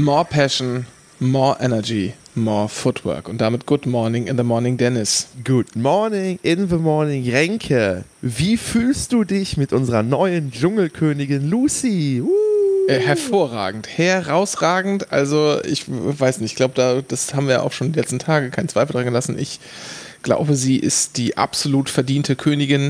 More Passion, more Energy, more Footwork. Und damit Good Morning in the Morning, Dennis. Good morning in the morning, Renke. Wie fühlst du dich mit unserer neuen Dschungelkönigin Lucy? Hervorragend, herausragend. Also ich weiß nicht, ich glaube, das haben wir auch schon die letzten Tage keinen Zweifel dran gelassen. Ich glaube, sie ist die absolut verdiente Königin.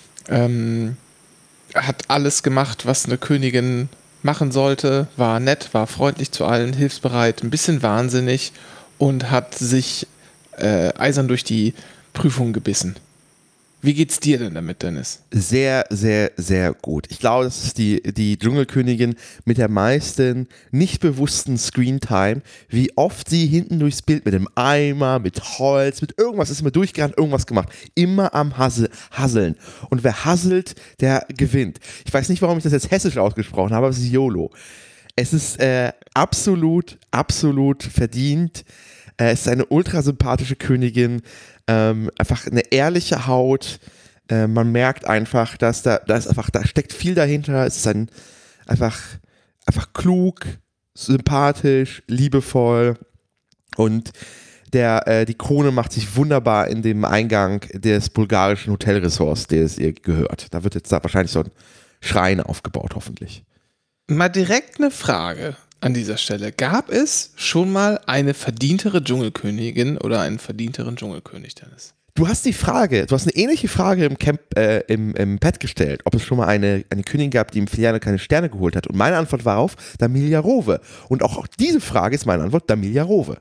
Hat alles gemacht, was eine Königin machen sollte. War nett, war freundlich zu allen, hilfsbereit, ein bisschen wahnsinnig und hat sich eisern durch die Prüfung gebissen. Wie geht's dir denn damit, Dennis? Sehr, sehr, sehr gut. Ich glaube, das ist die Dschungelkönigin mit der meisten nicht bewussten Screentime. Wie oft sie hinten durchs Bild mit dem Eimer, mit Holz, mit irgendwas ist immer durchgerannt, irgendwas gemacht. Immer am Hasseln. Und wer hasselt, der gewinnt. Ich weiß nicht, warum ich das jetzt hessisch ausgesprochen habe, aber es ist YOLO. Es ist absolut, absolut verdient. Es ist eine ultra sympathische Königin. Einfach eine ehrliche Haut. Man merkt einfach, dass da steckt viel dahinter. Es ist einfach klug, sympathisch, liebevoll und die Krone macht sich wunderbar in dem Eingang des bulgarischen Hotelresorts, der es ihr gehört. Da wird jetzt wahrscheinlich so ein Schrein aufgebaut, hoffentlich. Mal direkt eine Frage an dieser Stelle. Gab es schon mal eine verdientere Dschungelkönigin oder einen verdienteren Dschungelkönig, Dennis? Du hast eine ähnliche Frage im Camp, im Pad gestellt, ob es schon mal eine Königin gab, die im Finale keine Sterne geholt hat. Und meine Antwort war auf Damilia Rowe. Und auch auf diese Frage ist meine Antwort Damilia Rowe.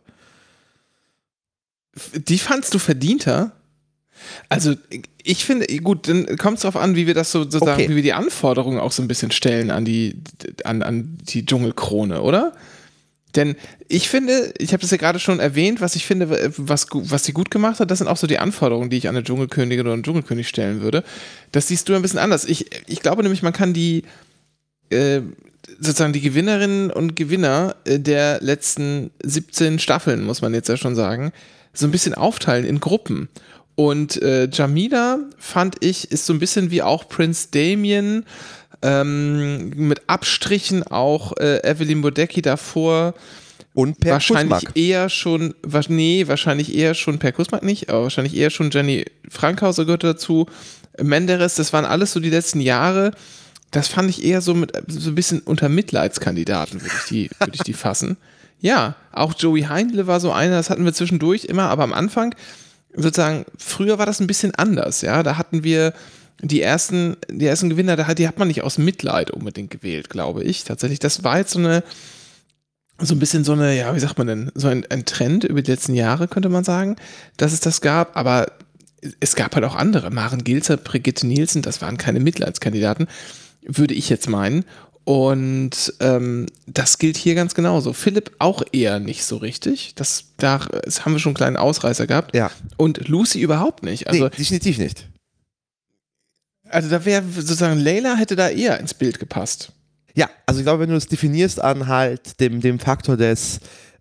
Die fandst du verdienter? Also ich finde, gut, dann kommt es darauf an, wie wir das sozusagen, wie wir die Anforderungen auch so ein bisschen stellen an die Dschungelkrone, oder? Denn ich finde, ich habe das ja gerade schon erwähnt, was ich finde, was sie gut gemacht hat, das sind auch so die Anforderungen, die ich an eine Dschungelkönigin oder einen Dschungelkönig stellen würde. Das siehst du ein bisschen anders. Ich glaube nämlich, man kann sozusagen die Gewinnerinnen und Gewinner der letzten 17 Staffeln, muss man jetzt ja schon sagen, so ein bisschen aufteilen in Gruppen. Und Jamila, fand ich, ist so ein bisschen wie auch Prince Damien, mit Abstrichen auch Evelyn Bodecki davor. Und Per wahrscheinlich Kusmak. Wahrscheinlich eher schon Per Kusmak nicht, aber wahrscheinlich eher schon Jenny Frankhauser gehört dazu. Menderes, das waren alles so die letzten Jahre. Das fand ich eher so ein bisschen unter Mitleidskandidaten, würde ich die fassen. Ja, auch Joey Heindle war so einer, das hatten wir zwischendurch immer, aber am Anfang sozusagen, früher war das ein bisschen anders, ja, da hatten wir die ersten Gewinner, die hat man nicht aus Mitleid unbedingt gewählt, glaube ich, tatsächlich, das war jetzt so ein bisschen so eine, ja, wie sagt man denn, so ein Trend über die letzten Jahre, könnte man sagen, dass es das gab, aber es gab halt auch andere, Maren Gilzer, Brigitte Nielsen, das waren keine Mitleidskandidaten, würde ich jetzt meinen. Und das gilt hier ganz genauso. Philipp auch eher nicht so richtig. Das haben wir schon einen kleinen Ausreißer gehabt. Ja. Und Lucy überhaupt nicht. Also, nee, definitiv nicht. Also da wäre sozusagen, Layla hätte da eher ins Bild gepasst. Ja, also ich glaube, wenn du es definierst an halt dem Faktor des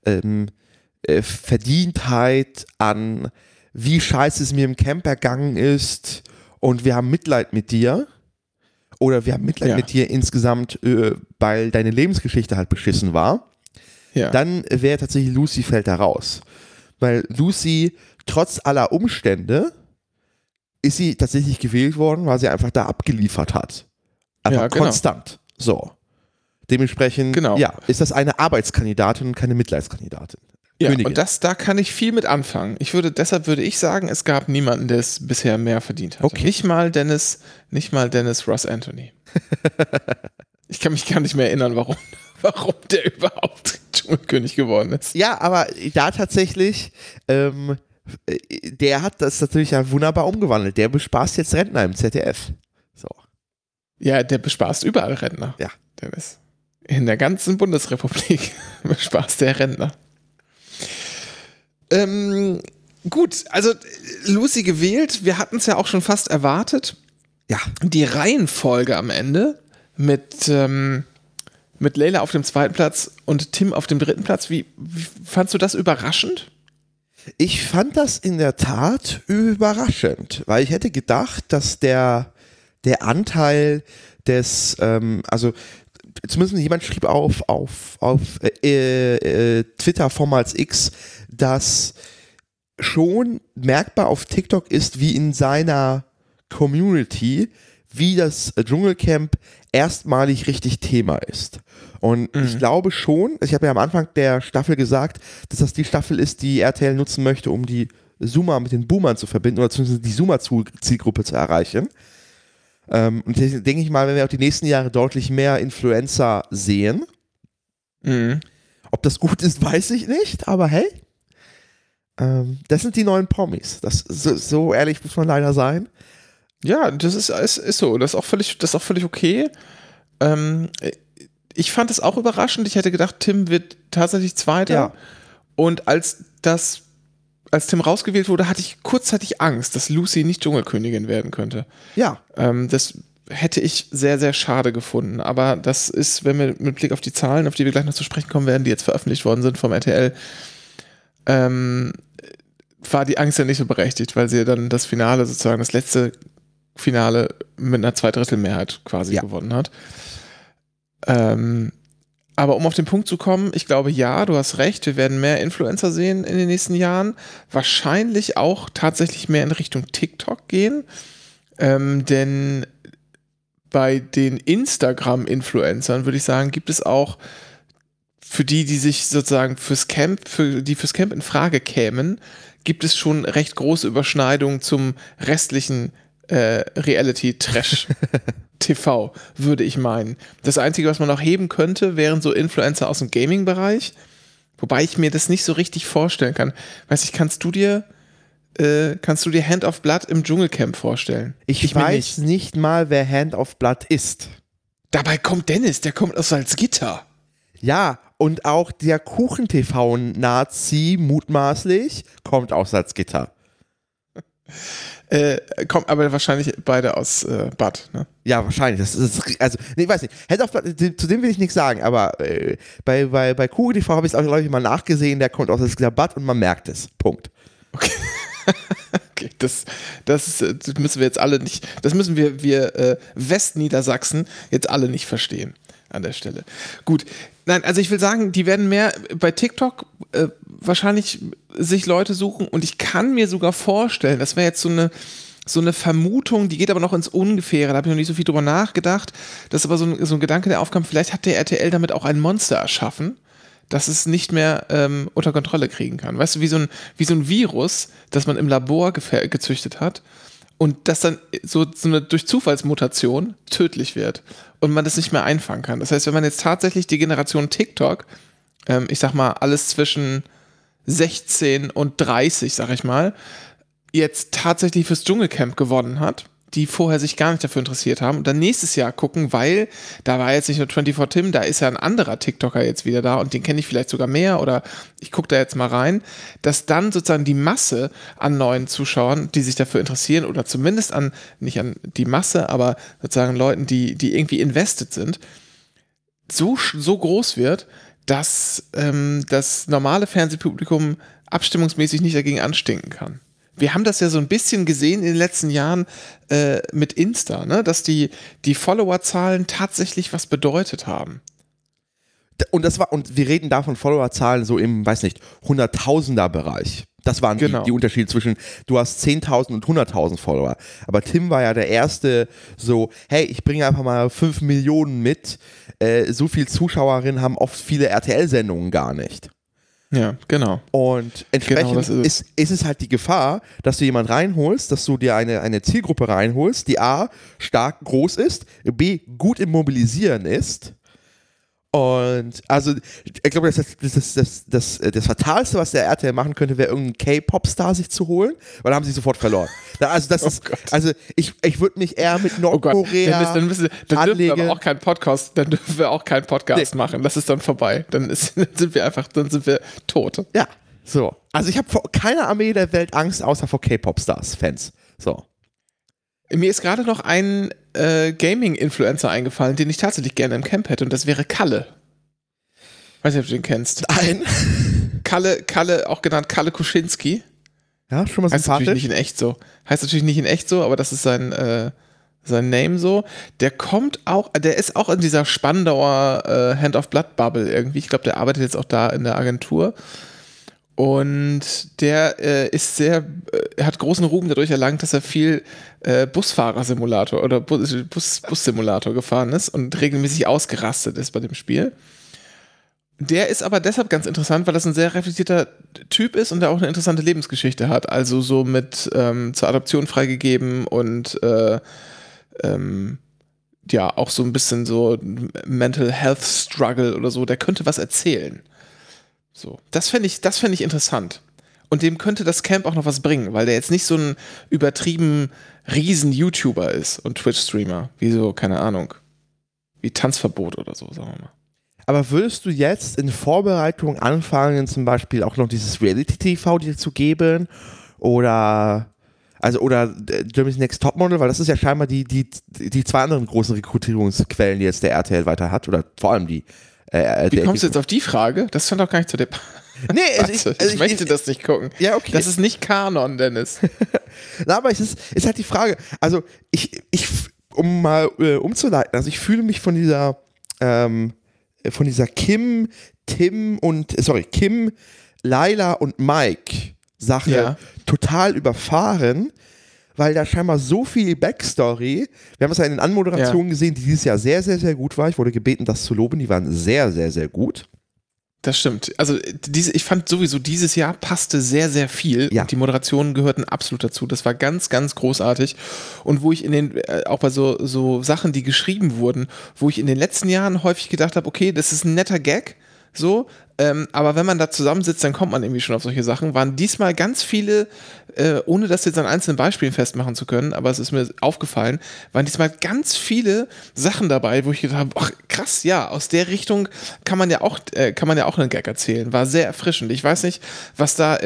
Verdientheit, an wie scheiße es mir im Camp ergangen ist und wir haben Mitleid mit dir, oder wir haben Mitleid mit dir insgesamt, weil deine Lebensgeschichte halt beschissen war, dann wäre tatsächlich Lucy fällt da raus. Weil Lucy, trotz aller Umstände, ist sie tatsächlich gewählt worden, weil sie einfach da abgeliefert hat. Einfach konstant. So. Dementsprechend ist das eine Arbeitskandidatin und keine Mitleidskandidatin. Ja, Königin. und da kann ich viel mit anfangen. Deshalb würde ich sagen, es gab niemanden, der es bisher mehr verdient hat. Okay. Nicht mal Dennis Ross Anthony. Ich kann mich gar nicht mehr erinnern, warum der überhaupt Dschungelkönig geworden ist. Ja, aber da tatsächlich, der hat das natürlich ja wunderbar umgewandelt. Der bespaßt jetzt Rentner im ZDF. So. Ja, der bespaßt überall Rentner. Ja. Dennis. In der ganzen Bundesrepublik bespaßt der Rentner. Gut, also Lucy gewählt, wir hatten es ja auch schon fast erwartet. Ja. Die Reihenfolge am Ende mit Layla auf dem 2. Platz und Tim auf dem 3. Platz, wie fandst du das überraschend? Ich fand das in der Tat überraschend, weil ich hätte gedacht, dass der Anteil des, also zumindest jemand schrieb auf Twitter, vormals X, dass schon merkbar auf TikTok ist, wie in seiner Community, wie das Dschungelcamp erstmalig richtig Thema ist. Und ich glaube schon, ich habe ja am Anfang der Staffel gesagt, dass das die Staffel ist, die RTL nutzen möchte, um die Zoomer mit den Boomern zu verbinden oder zumindest die Zoomer-Zielgruppe zu erreichen. Und deswegen denke ich mal, wenn wir auch die nächsten Jahre deutlich mehr Influencer sehen, ob das gut ist, weiß ich nicht, aber hey, das sind die neuen Promis. So ehrlich muss man leider sein. Ja, das ist so. Das ist auch völlig okay. Ich fand es auch überraschend. Ich hätte gedacht, Tim wird tatsächlich Zweiter. Ja. Und als Tim rausgewählt wurde, hatte ich kurzzeitig Angst, dass Lucy nicht Dschungelkönigin werden könnte. Ja. Das hätte ich sehr, sehr schade gefunden. Aber das ist, wenn wir mit Blick auf die Zahlen, auf die wir gleich noch zu sprechen kommen werden, die jetzt veröffentlicht worden sind vom RTL, war die Angst ja nicht so berechtigt, weil sie dann das Finale, sozusagen das letzte Finale mit einer Zweidrittelmehrheit quasi gewonnen hat. Aber um auf den Punkt zu kommen, ich glaube, ja, du hast recht, wir werden mehr Influencer sehen in den nächsten Jahren. Wahrscheinlich auch tatsächlich mehr in Richtung TikTok gehen, denn bei den Instagram-Influencern, würde ich sagen, gibt es auch für die sich sozusagen fürs Camp in Frage kämen, gibt es schon recht große Überschneidungen zum restlichen Reality-Trash-TV, würde ich meinen. Das Einzige, was man noch heben könnte, wären so Influencer aus dem Gaming-Bereich, wobei ich mir das nicht so richtig vorstellen kann. Weiß ich, kannst du dir Hand of Blood im Dschungelcamp vorstellen? Ich weiß nicht mal, wer Hand of Blood ist. Dabei kommt Dennis, der kommt aus Salzgitter. Ja, und auch der Kuchen-TV-Nazi mutmaßlich kommt aus Salzgitter. Kommt aber wahrscheinlich beide aus Bad, ne? Ja, wahrscheinlich. Ich weiß nicht. Hand of Blood, zu dem will ich nichts sagen, aber bei Kuchen-TV habe ich es auch, glaube ich, mal nachgesehen, der kommt aus Salzgitter Bad und man merkt es. Punkt. Okay. Okay, das müssen wir jetzt alle nicht, das müssen wir Westniedersachsen jetzt alle nicht verstehen an der Stelle. Gut, nein, also ich will sagen, die werden mehr bei TikTok wahrscheinlich sich Leute suchen und ich kann mir sogar vorstellen, das wäre jetzt so eine Vermutung, die geht aber noch ins Ungefähre, da habe ich noch nicht so viel drüber nachgedacht, das ist aber so ein Gedanke, der aufkam, vielleicht hat der RTL damit auch ein Monster erschaffen, dass es nicht mehr unter Kontrolle kriegen kann. Weißt du, wie so ein Virus, das man im Labor gezüchtet hat und das dann so eine durch Zufallsmutation tödlich wird und man das nicht mehr einfangen kann. Das heißt, wenn man jetzt tatsächlich die Generation TikTok, ich sag mal, alles zwischen 16 und 30, sag ich mal, jetzt tatsächlich fürs Dschungelcamp gewonnen hat, die vorher sich gar nicht dafür interessiert haben und dann nächstes Jahr gucken, weil da war jetzt nicht nur 24 Tim, da ist ja ein anderer TikToker jetzt wieder da und den kenne ich vielleicht sogar mehr oder ich gucke da jetzt mal rein, dass dann sozusagen die Masse an neuen Zuschauern, die sich dafür interessieren oder zumindest nicht an die Masse, aber sozusagen Leuten, die irgendwie invested sind, so groß wird, dass das normale Fernsehpublikum abstimmungsmäßig nicht dagegen anstinken kann. Wir haben das ja so ein bisschen gesehen in den letzten Jahren mit Insta, ne? Dass die Followerzahlen tatsächlich was bedeutet haben. Und wir reden da von Followerzahlen so im, weiß nicht, 100.000er-Bereich. Das waren die Unterschiede zwischen, du hast 10.000 und 100.000 Follower. Aber Tim war ja der erste so, hey, ich bringe einfach mal 5 Millionen mit. So viel Zuschauerinnen haben oft viele RTL-Sendungen gar nicht. Ja, genau. Und entsprechend ist es halt die Gefahr, dass du jemanden reinholst, dass du dir eine Zielgruppe reinholst, die A, stark groß ist, B, gut im Mobilisieren ist. Und also, ich glaube, das Fatalste, was der RTL machen könnte, wäre irgendeinen K-Pop-Star sich zu holen, weil da haben sie sofort verloren. Also ich würde mich eher mit Nordkorea dann dürfen wir aber auch keinen Podcast, machen. Das ist dann vorbei. Dann sind wir tot. Ja, so. Also ich habe vor keiner Armee der Welt Angst, außer vor K-Pop-Stars, Fans. So. Mir ist gerade noch ein Gaming-Influencer eingefallen, den ich tatsächlich gerne im Camp hätte und das wäre Kalle. Weiß nicht, ob du den kennst. Nein. Kalle, auch genannt Kalle Kuschinski. Ja, schon mal Heißt sympathisch. Heißt natürlich nicht in echt so, aber das ist sein sein Name so. Der ist auch in dieser Spandauer Hand of Blood Bubble irgendwie. Ich glaube, der arbeitet jetzt auch da in der Agentur. Und der er hat großen Ruhm dadurch erlangt, dass er viel Busfahrersimulator oder Bussimulator gefahren ist und regelmäßig ausgerastet ist bei dem Spiel. Der ist aber deshalb ganz interessant, weil das ein sehr reflektierter Typ ist und der auch eine interessante Lebensgeschichte hat. Also so mit zur Adoption freigegeben und ja, auch so ein bisschen so Mental Health Struggle oder so. Der könnte was erzählen. So, das fände ich interessant. Und dem könnte das Camp auch noch was bringen, weil der jetzt nicht so ein übertrieben riesen YouTuber ist und Twitch-Streamer. Wie so, keine Ahnung, wie Tanzverbot oder so, sagen wir mal. Aber würdest du jetzt in Vorbereitung anfangen, zum Beispiel auch noch dieses Reality-TV dir zu geben? Oder Germany's Next Topmodel, weil das ist ja scheinbar die zwei anderen großen Rekrutierungsquellen, die jetzt der RTL weiter hat. Oder vor allem die Wie kommst du jetzt auf die Frage? Das stand doch gar nicht zu der. Nee, ich möchte das nicht gucken. Ja, okay. Das ist nicht Kanon, Dennis. Na, aber es ist halt die Frage. Also, um mal umzuleiten, also ich fühle mich von dieser Kim, Laila und Mike Sache total überfahren, weil da scheinbar so viel Backstory, wir haben es ja in den Anmoderationen gesehen, die dieses Jahr sehr, sehr, sehr gut war. Ich wurde gebeten, das zu loben, die waren sehr, sehr, sehr gut. Das stimmt. Also ich fand sowieso, dieses Jahr passte sehr, sehr viel. Ja. Und die Moderationen gehörten absolut dazu. Das war ganz, ganz großartig. Und wo ich auch bei so Sachen, die geschrieben wurden, wo ich in den letzten Jahren häufig gedacht habe, okay, das ist ein netter Gag, so, aber wenn man da zusammensitzt, dann kommt man irgendwie schon auf solche Sachen, waren diesmal ganz viele, ohne das jetzt an einzelnen Beispielen festmachen zu können, aber es ist mir aufgefallen, waren diesmal ganz viele Sachen dabei, wo ich gedacht habe, ach krass, ja, aus der Richtung kann man ja auch einen Gag erzählen, war sehr erfrischend. Ich weiß nicht, was da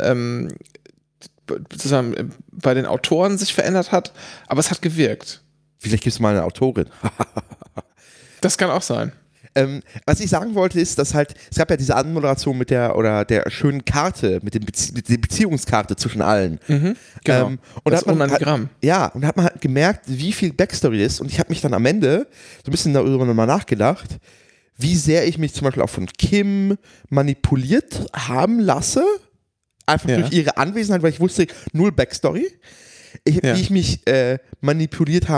sozusagen bei den Autoren sich verändert hat, aber es hat gewirkt. Vielleicht gibt es mal eine Autorin. Das kann auch sein. Was ich sagen wollte ist, dass halt, es gab ja diese Anmoderation mit der schönen Karte, mit der Beziehungskarte zwischen allen. Mhm, genau. Und das Organigramm. Und da hat man halt gemerkt, wie viel Backstory ist. Und ich habe mich dann am Ende so ein bisschen darüber nochmal nachgedacht, wie sehr ich mich zum Beispiel auch von Kim manipuliert haben lasse. Einfach durch ihre Anwesenheit, weil ich wusste, null Backstory. Wie ich mich manipuliert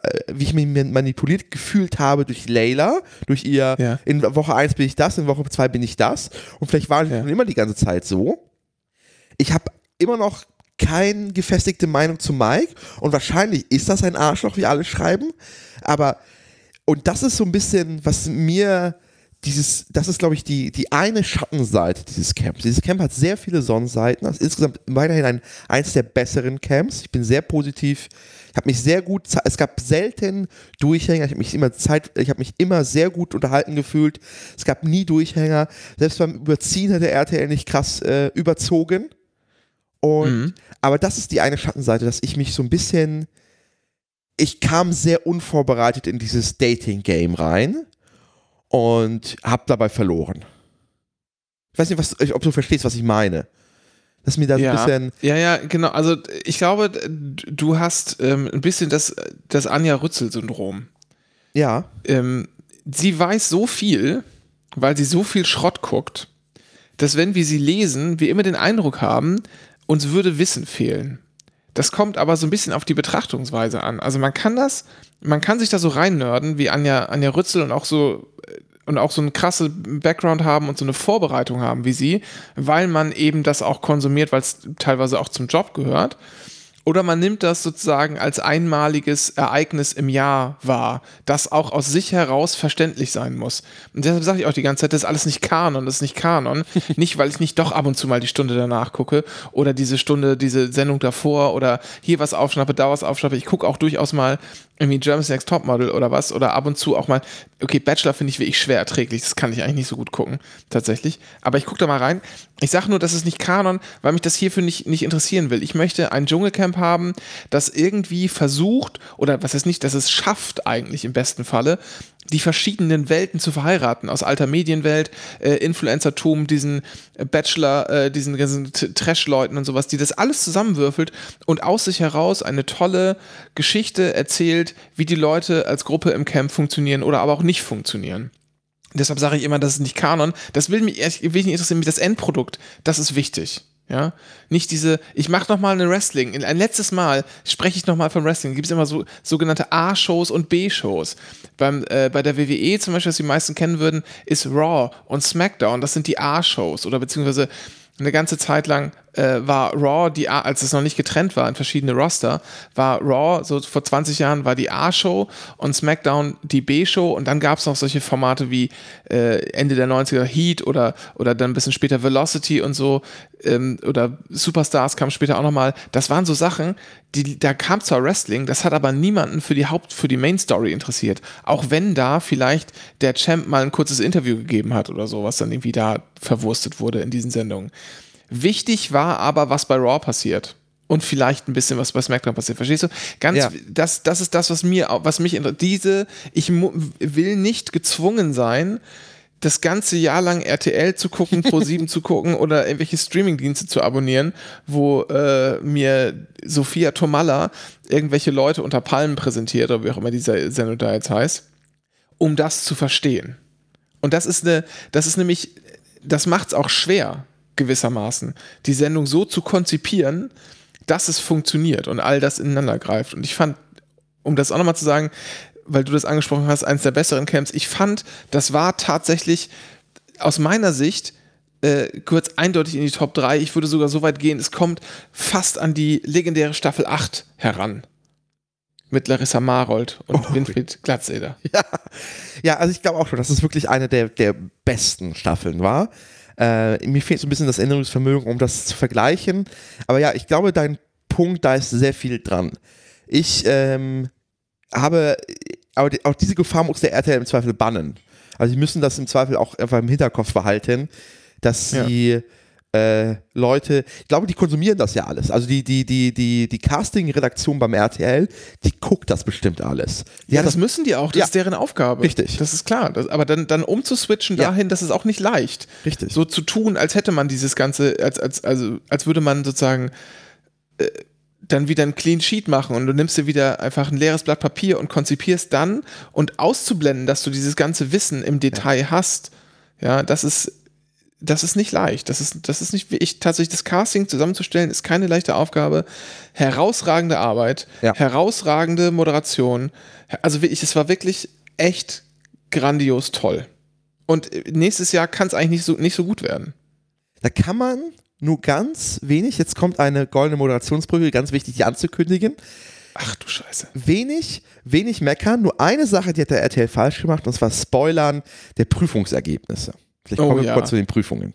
gefühlt habe durch Layla, durch ihr, in Woche 1 bin ich das, in Woche 2 bin ich das. Und vielleicht war ich schon immer die ganze Zeit so. Ich habe immer noch keine gefestigte Meinung zu Mike und wahrscheinlich ist das ein Arschloch, wie alle schreiben. Und das ist so ein bisschen, was mir das ist, glaube ich, die eine Schattenseite dieses Camps. Dieses Camp hat sehr viele Sonnenseiten. Das ist insgesamt weiterhin eins der besseren Camps. Ich bin sehr positiv. Ich habe mich sehr gut, es gab selten Durchhänger. Ich habe mich immer sehr gut unterhalten gefühlt. Es gab nie Durchhänger. Selbst beim Überziehen hat der RTL nicht krass überzogen. Aber das ist die eine Schattenseite, dass ich mich so ein bisschen, ich kam sehr unvorbereitet in dieses Dating-Game rein. Und hab dabei verloren. Ich weiß nicht, ob du verstehst, was ich meine. Dass mir da ein bisschen. Ja, genau. Also, ich glaube, du hast ein bisschen das Anja Rützel-Syndrom. Ja. Sie weiß so viel, weil sie so viel Schrott guckt, dass, wenn wir sie lesen, wir immer den Eindruck haben, uns würde Wissen fehlen. Das kommt aber so ein bisschen auf die Betrachtungsweise an. Also man kann sich da so reinnörden, wie Anja Rützel und auch so einen krassen Background haben und so eine Vorbereitung haben wie sie, weil man eben das auch konsumiert, weil es teilweise auch zum Job gehört. Oder man nimmt das sozusagen als einmaliges Ereignis im Jahr wahr, das auch aus sich heraus verständlich sein muss. Und deshalb sage ich auch die ganze Zeit, das ist alles nicht Kanon, das ist nicht Kanon. Nicht, weil ich nicht doch ab und zu mal die Stunde danach gucke oder diese Sendung davor oder hier was aufschnappe, da was aufschnappe. Ich gucke auch durchaus mal irgendwie Germany's Next Topmodel oder was oder ab und zu auch mal, okay, Bachelor finde ich wirklich schwer erträglich, das kann ich eigentlich nicht so gut gucken, tatsächlich. Aber ich gucke da mal rein. Ich sage nur, das ist nicht Kanon, weil mich das hierfür nicht interessieren will. Ich möchte ein Dschungelcamp Dschungelcamp haben, das irgendwie versucht, oder was heißt nicht, dass es schafft eigentlich im besten Falle, die verschiedenen Welten zu verheiraten, aus alter Medienwelt, Influencertum, diesen Bachelor, diesen ganzen Trash-Leuten und sowas, die das alles zusammenwürfelt und aus sich heraus eine tolle Geschichte erzählt, wie die Leute als Gruppe im Camp funktionieren oder aber auch nicht funktionieren. Deshalb sage ich immer, das ist nicht Kanon. Das will mich nicht interessieren, das Endprodukt, das ist wichtig. Ja, nicht diese, ich mache nochmal eine Wrestling. Ein letztes Mal spreche ich nochmal vom Wrestling. Gibt es immer so sogenannte A-Shows und B-Shows. Bei der WWE zum Beispiel, was die meisten kennen würden, ist Raw und SmackDown. Das sind die A-Shows oder beziehungsweise eine ganze Zeit lang war Raw, als es noch nicht getrennt war in verschiedene Roster, war Raw, so vor 20 Jahren war die A-Show und SmackDown die B-Show und dann gab es noch solche Formate wie Ende der 90er Heat oder dann ein bisschen später Velocity und so oder Superstars kam später auch nochmal. Das waren so Sachen, da kam zwar Wrestling, das hat aber niemanden für die Main Story interessiert. Auch wenn da vielleicht der Champ mal ein kurzes Interview gegeben hat oder so, was dann irgendwie da verwurstet wurde in diesen Sendungen. Wichtig war aber, was bei Raw passiert. Und vielleicht ein bisschen, was bei SmackDown passiert. Verstehst du? Das ist das, was mich interessiert. Ich will nicht gezwungen sein, das ganze Jahr lang RTL zu gucken, Pro7 zu gucken oder irgendwelche Streamingdienste zu abonnieren, wo mir Sophia Tomalla irgendwelche Leute unter Palmen präsentiert, oder wie auch immer diese Sendung da jetzt heißt, um das zu verstehen. Und das macht es auch schwer, gewissermaßen, die Sendung so zu konzipieren, dass es funktioniert und all das ineinander greift. Und ich fand, um das auch nochmal zu sagen, weil du das angesprochen hast, eines der besseren Camps, ich fand, das war tatsächlich aus meiner Sicht kurz eindeutig in die Top 3. Ich würde sogar so weit gehen, es kommt fast an die legendäre Staffel 8 heran. Mit Larissa Marold und Winfried Glatzeder. Ja, also ich glaube auch schon, dass es wirklich eine der besten Staffeln war. Mir fehlt so ein bisschen das Erinnerungsvermögen, um das zu vergleichen. Aber ja, ich glaube, dein Punkt, da ist sehr viel dran. Ich aber auch diese Gefahr muss der RTL im Zweifel bannen. Also sie müssen das im Zweifel auch einfach im Hinterkopf behalten, dass sie Leute, ich glaube, die konsumieren das ja alles. Also die Casting-Redaktion beim RTL, die guckt das bestimmt alles. Das müssen die auch, das ist deren Aufgabe. Richtig. Das ist klar. Aber dann umzuswitchen dahin, das ist auch nicht leicht. Richtig. So zu tun, als hätte man dieses Ganze, als würde man sozusagen dann wieder ein Clean Sheet machen und du nimmst dir wieder einfach ein leeres Blatt Papier und konzipierst dann und auszublenden, dass du dieses ganze Wissen im Detail hast, ja, das ist nicht leicht. Das ist nicht, tatsächlich das Casting zusammenzustellen, ist keine leichte Aufgabe. Herausragende Arbeit, herausragende Moderation. Also wirklich, es war wirklich echt grandios toll. Und nächstes Jahr kann es eigentlich nicht so gut werden. Da kann man nur ganz wenig, jetzt kommt eine goldene Moderationsbrücke, ganz wichtig, die anzukündigen. Ach du Scheiße. Wenig meckern, nur eine Sache, die hat der RTL falsch gemacht, und zwar Spoilern der Prüfungsergebnisse. Vielleicht kommen wir kurz zu den Prüfungen.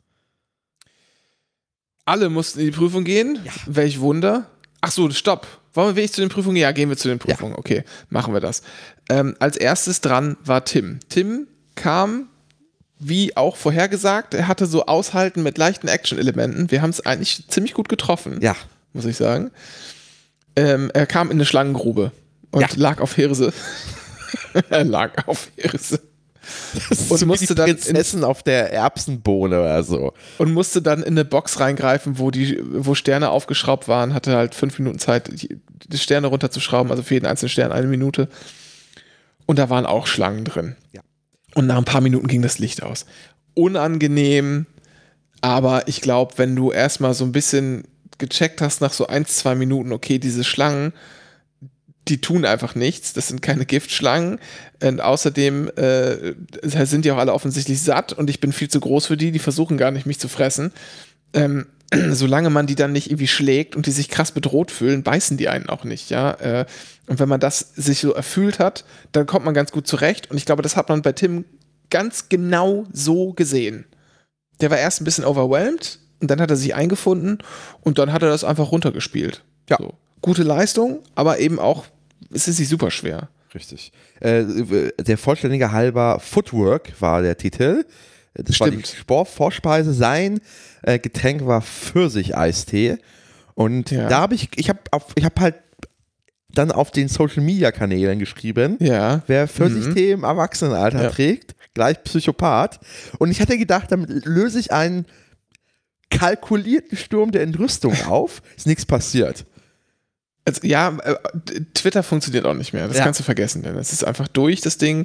Alle mussten in die Prüfung gehen? Ja. Welch Wunder. Ach so, stopp. Wollen wir wirklich zu den Prüfungen? Ja, gehen wir zu den Prüfungen. Ja. Okay, machen wir das. Als erstes dran war Tim. Tim kam, wie auch vorhergesagt, er hatte so Aushalten mit leichten Action-Elementen. Wir haben es eigentlich ziemlich gut getroffen, muss ich sagen. Er kam in eine Schlangengrube und lag auf Hirse. Er lag auf Hirse. Und musste dann Prinzessin auf der Erbsenbohne oder so. Und musste dann in eine Box reingreifen, wo Sterne aufgeschraubt waren, hatte halt 5 Minuten Zeit, die Sterne runterzuschrauben, also für jeden einzelnen Stern 1 Minute. Und da waren auch Schlangen drin. Ja. Und nach ein paar Minuten ging das Licht aus. Unangenehm, aber ich glaube, wenn du erstmal so ein bisschen gecheckt hast nach so 1-2 Minuten, okay, diese Schlangen, die tun einfach nichts, das sind keine Giftschlangen und außerdem sind die auch alle offensichtlich satt und ich bin viel zu groß für die versuchen gar nicht mich zu fressen. Solange man die dann nicht irgendwie schlägt und die sich krass bedroht fühlen, beißen die einen auch nicht, ja. Und wenn man das sich so erfüllt hat, dann kommt man ganz gut zurecht und ich glaube, das hat man bei Tim ganz genau so gesehen. Der war erst ein bisschen overwhelmed und dann hat er sich eingefunden und dann hat er das einfach runtergespielt. Ja. So. Gute Leistung, aber eben auch, es ist nicht super schwer. Richtig. Der vollständige halber Footwork war der Titel. Das war die Vorspeise. Sein Getränk war Pfirsich-Eistee. Und Ja. da habe ich hab halt dann auf den Social-Media-Kanälen geschrieben, Ja. wer Pfirsich-Tee im Erwachsenenalter trägt, gleich Psychopath. Und ich hatte gedacht, damit löse ich einen kalkulierten Sturm der Entrüstung auf. Ist nichts passiert. Also, ja, Twitter funktioniert auch nicht mehr. Das kannst du vergessen, denn es ist einfach durch, das Ding.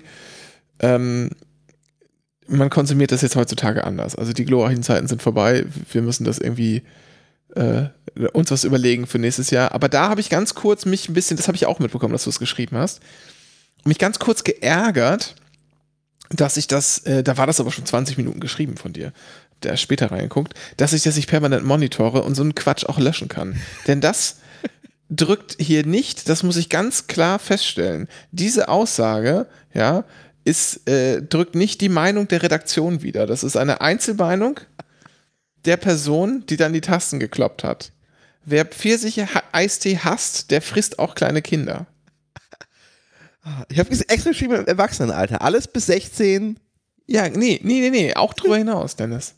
Man konsumiert das jetzt heutzutage anders. Also die glorreichen Zeiten sind vorbei. Wir müssen das irgendwie uns was überlegen für nächstes Jahr. Aber da habe ich ganz kurz mich ein bisschen, das habe ich auch mitbekommen, dass du es geschrieben hast, mich ganz kurz geärgert, dass ich das, da war das aber schon 20 Minuten geschrieben von dir, der später reinguckt, dass ich das nicht permanent monitore und so einen Quatsch auch löschen kann. Denn das drückt hier nicht, das muss ich ganz klar feststellen, diese Aussage, ja, drückt nicht die Meinung der Redaktion wider. Das ist eine Einzelmeinung der Person, die dann die Tasten gekloppt hat. Wer Pfirsich-Eistee hasst, der frisst auch kleine Kinder. Ich habe extra geschrieben im Erwachsenenalter. Alles bis 16. Ja, nee. Auch drüber hinaus, Dennis.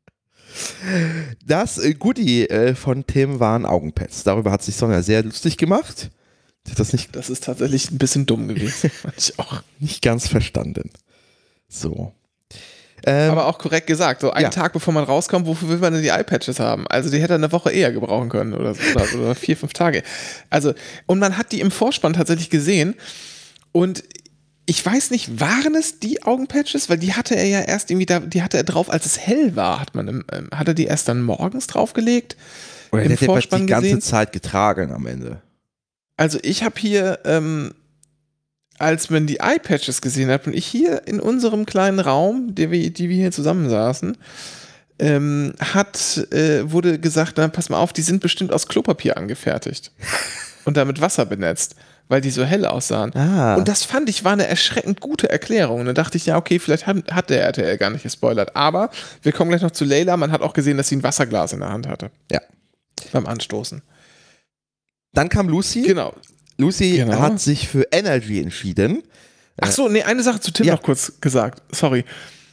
Das Goodie von Tim waren Augenpads. Darüber hat sich Sonja sehr lustig gemacht. Das ist tatsächlich ein bisschen dumm gewesen. Fand ich auch. Nicht ganz verstanden. So. Aber auch korrekt gesagt. So einen Tag bevor man rauskommt, wofür will man denn die Eye-Patches haben? Also die hätte er eine Woche eher gebrauchen können oder 4, 5 Tage. Also, und man hat die im Vorspann tatsächlich gesehen und ich weiß nicht, waren es die Augenpatches? Weil die hatte er ja erst irgendwie die hatte er drauf, als es hell war. Hat er die erst dann morgens draufgelegt? Oder im hätte er Vorspann die ganze gesehen? Zeit getragen am Ende. Also ich habe hier, als man die Eye-Patches gesehen hat und ich hier in unserem kleinen Raum, die wir hier zusammensaßen, wurde gesagt, na, pass mal auf, die sind bestimmt aus Klopapier angefertigt und damit Wasser benetzt, weil die so hell aussahen. Und das fand ich war eine erschreckend gute Erklärung. Und dann dachte ich, ja, okay, vielleicht hat der RTL gar nicht gespoilert. Aber wir kommen gleich noch zu Leila. Man hat auch gesehen, dass sie ein Wasserglas in der Hand hatte. Ja. Beim Anstoßen. Dann kam Lucy. Genau. Lucy hat sich für Energy entschieden. Ach so, nee, eine Sache zu Tim noch kurz gesagt. Sorry.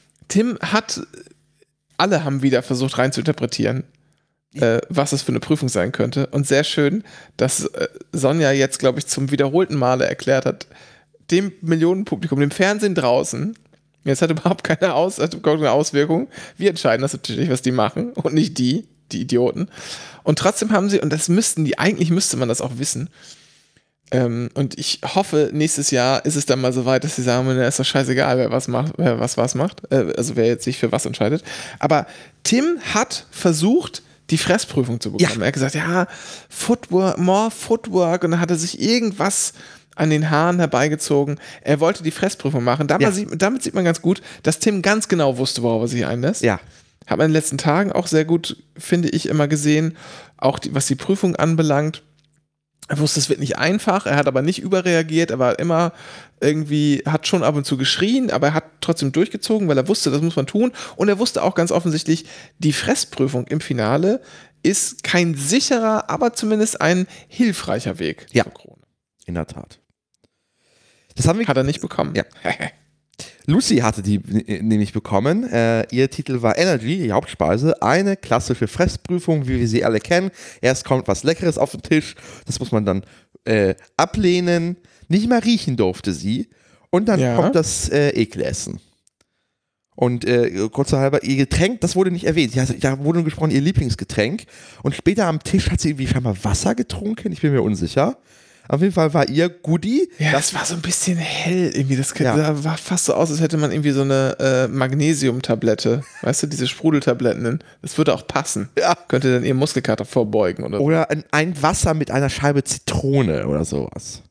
Alle haben wieder versucht rein zu interpretieren, was es für eine Prüfung sein könnte. Und sehr schön, dass Sonja jetzt, glaube ich, zum wiederholten Male erklärt hat, dem Millionenpublikum, dem Fernsehen draußen, jetzt hat überhaupt keine Auswirkung. Wir entscheiden das natürlich, was die machen und nicht die Idioten. Und trotzdem haben sie, und eigentlich müsste man das auch wissen, und ich hoffe, nächstes Jahr ist es dann mal so weit, dass sie sagen, na, ist doch scheißegal, wer was macht, also wer jetzt sich für was entscheidet. Aber Tim hat versucht, die Fressprüfung zu bekommen. Ja. Er hat gesagt, ja, more Footwork, und dann hat er sich irgendwas an den Haaren herbeigezogen. Er wollte die Fressprüfung machen. Damit sieht man ganz gut, dass Tim ganz genau wusste, worauf er sich einlässt. Ja. Hat man in den letzten Tagen auch sehr gut, finde ich, immer gesehen, auch was die Prüfung anbelangt. Er wusste, es wird nicht einfach, er hat aber nicht überreagiert, er war immer hat schon ab und zu geschrien, aber er hat trotzdem durchgezogen, weil er wusste, das muss man tun. Und er wusste auch ganz offensichtlich, die Fressprüfung im Finale ist kein sicherer, aber zumindest ein hilfreicher Weg zur Krone. In der Tat. Hat er nicht bekommen. Ja. Lucy hatte die nämlich bekommen. Ihr Titel war Energy, die Hauptspeise. Eine klassische Fressprüfung, wie wir sie alle kennen. Erst kommt was Leckeres auf den Tisch. Das muss man dann ablehnen. Nicht mal riechen durfte sie. Und dann kommt das Ekelessen. Und kurz halber, ihr Getränk, das wurde nicht erwähnt. Da wurde nur gesprochen, ihr Lieblingsgetränk. Und später am Tisch hat sie irgendwie scheinbar Wasser getrunken. Ich bin mir unsicher. Auf jeden Fall war ihr Goodie. Ja, das war so ein bisschen hell irgendwie. Das war fast so aus, als hätte man irgendwie so eine Magnesiumtablette. Weißt du, diese Sprudeltabletten. Das würde auch passen. Ja. Könnte dann ihr Muskelkater vorbeugen. Oder ein Wasser mit einer Scheibe Zitrone oder sowas.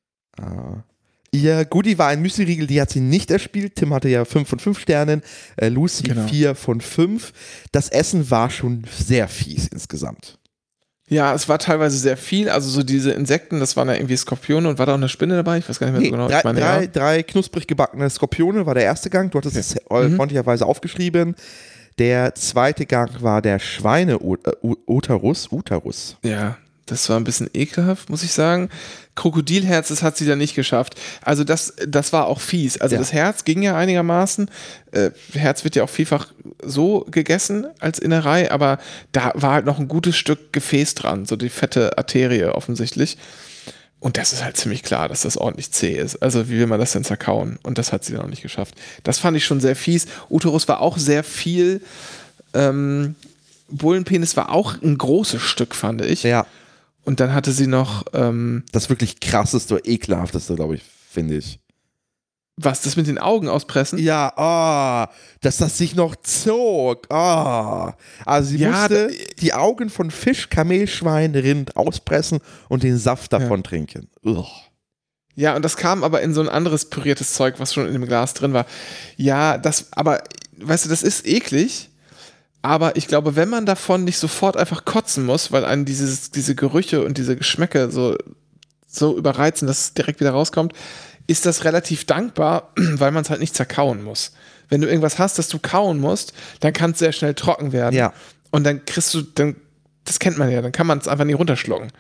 Ihr Goodie war ein Müsli-Riegel, die hat sie nicht erspielt. Tim hatte ja 5 von 5 Sternen. Lucy 4 von 5. Das Essen war schon sehr fies insgesamt. Ja, es war teilweise sehr viel, also so diese Insekten, das waren ja irgendwie Skorpione und war da auch eine Spinne dabei? Ich weiß gar nicht mehr so genau. Drei knusprig gebackene Skorpione war der erste Gang, du hattest es freundlicherweise aufgeschrieben. Der zweite Gang war der Schweine-Uterus. Ja, das war ein bisschen ekelhaft, muss ich sagen. Krokodilherz, das hat sie dann nicht geschafft. Also das war auch fies. Also das Herz ging ja einigermaßen. Herz wird ja auch vielfach so gegessen als Innerei, aber da war halt noch ein gutes Stück Gefäß dran, so die fette Arterie offensichtlich. Und das ist halt ziemlich klar, dass das ordentlich zäh ist. Also wie will man das denn zerkauen? Und das hat sie dann auch nicht geschafft. Das fand ich schon sehr fies. Uterus war auch sehr viel. Bullenpenis war auch ein großes Stück, fand ich. Ja. Und dann hatte sie noch das wirklich krasseste, ekelhafteste, glaube ich, finde ich. Was, das mit den Augen auspressen? Ja, dass das sich noch zog. Also sie musste die Augen von Fisch, Kamel, Schwein, Rind auspressen und den Saft davon trinken. Ugh. Ja, und das kam aber in so ein anderes püriertes Zeug, was schon in dem Glas drin war. Ja, aber, weißt du, das ist eklig, aber ich glaube, wenn man davon nicht sofort einfach kotzen muss, weil einen diese Gerüche und diese Geschmäcke so überreizen, dass es direkt wieder rauskommt, ist das relativ dankbar, weil man es halt nicht zerkauen muss. Wenn du irgendwas hast, das du kauen musst, dann kann es sehr schnell trocken werden. Ja. Und dann kriegst du, das kennt man ja, dann kann man es einfach nicht runterschlucken.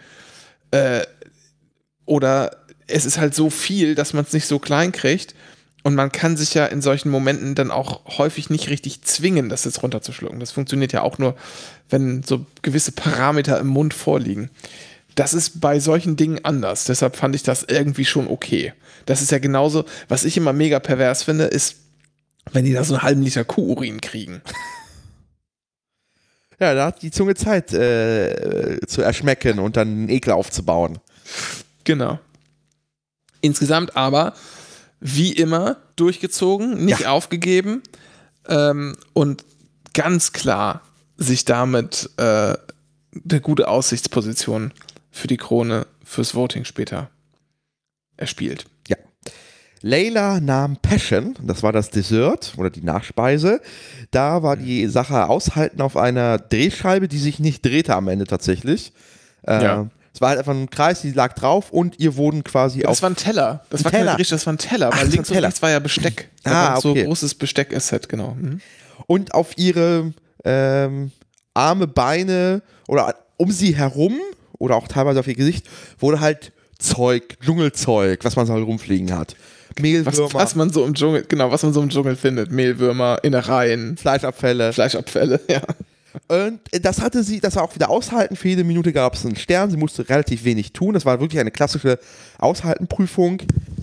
Oder es ist halt so viel, dass man es nicht so klein kriegt. Und man kann sich ja in solchen Momenten dann auch häufig nicht richtig zwingen, das jetzt runterzuschlucken. Das funktioniert ja auch nur, wenn so gewisse Parameter im Mund vorliegen. Das ist bei solchen Dingen anders. Deshalb fand ich das irgendwie schon okay. Das ist ja genauso, was ich immer mega pervers finde, ist, wenn die da so einen halben Liter Kuhurin kriegen. Ja, da hat die Zunge Zeit zu erschmecken und dann einen Ekel aufzubauen. Genau. Insgesamt aber, wie immer, durchgezogen, nicht aufgegeben und ganz klar sich damit eine gute Aussichtsposition für die Krone, fürs Voting später erspielt. Ja. Layla nahm Passion, das war das Dessert oder die Nachspeise. Da war die Sache aushalten auf einer Drehscheibe, die sich nicht drehte am Ende tatsächlich. Es war halt einfach ein Kreis, die lag drauf und ihr wurden quasi Das war ein Teller. Das war kein Gericht, das war ein Teller. Weil links und rechts war ja Besteck. Das war okay. So ein großes Besteck-Set, genau. Mhm. Und auf ihre Arme, Beine oder um sie herum oder auch teilweise auf ihr Gesicht wurde halt Dschungelzeug, was man so halt rumfliegen hat. Mehlwürmer. Was man so im Dschungel findet. Mehlwürmer, Innereien. Fleischabfälle, ja. Und das war auch wieder aushalten. Für jede Minute gab es einen Stern. Sie musste relativ wenig tun. Das war wirklich eine klassische Aushaltenprüfung.